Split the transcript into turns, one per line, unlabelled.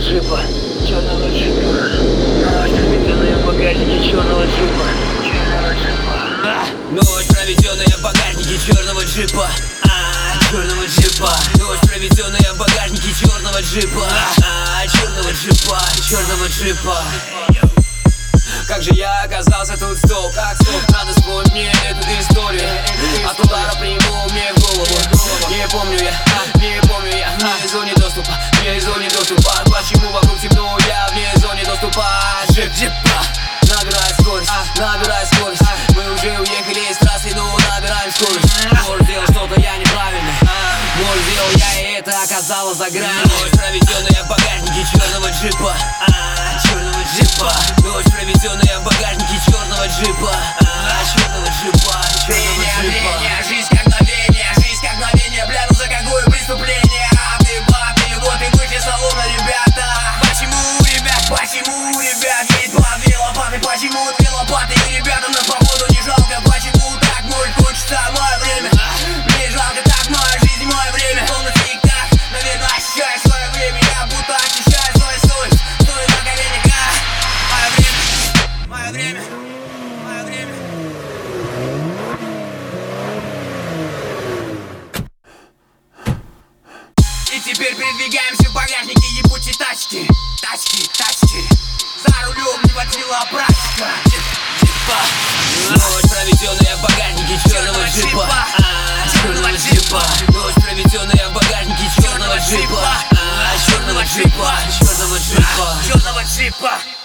джипа, черного джипа. Ночь, проведенная в багажнике черного джипа, черного джипа.
Ночь, проведенная в багажнике черного джипа, черного джипа. Ночь, проведенная в багажнике черного джипа, черного джипа, черного джипа. Как же я оказался тут, стоп, надо вспомнить мне эту историю. От удара приму мне в голову. Не помню я, вне зоне доступа, вне зоне доступа. Почему вокруг темно, я вне зоне доступа? Джипа, набирай скорость. Мы уже уехали из трассы, но набираем скорость. Может, сделал что-то я неправильно, может, сделал я и это оказалось за гранью. Ночь, проведенная в багажнике черного джипа, черного джипа. Ночь, проведенная в багажнике черного джипа, черного джипа, черного джипа.
Жизнь как мгновение, бля, ну за какое преступление? Ты вот и выше салона, ребята. Почему, ребят, есть две лопаты? Почему две лопаты? И ребятам на свободу не жалко. Почему так может кончиться мое время? Мне жалко так, моя жизнь, мое время. Словно тик-так, наверное, ощущаю свое время. Я будто ощущаю свою совесть. Стою на коленях, мое время. И теперь передвигаемся в багажнике ебучей тачки. За рулем не водила практика.
Ночь, проведенная в багажнике черного джипа, черного джипа. Ночь, проведенная в багажнике черного джипа, черного джипа, черного джипа.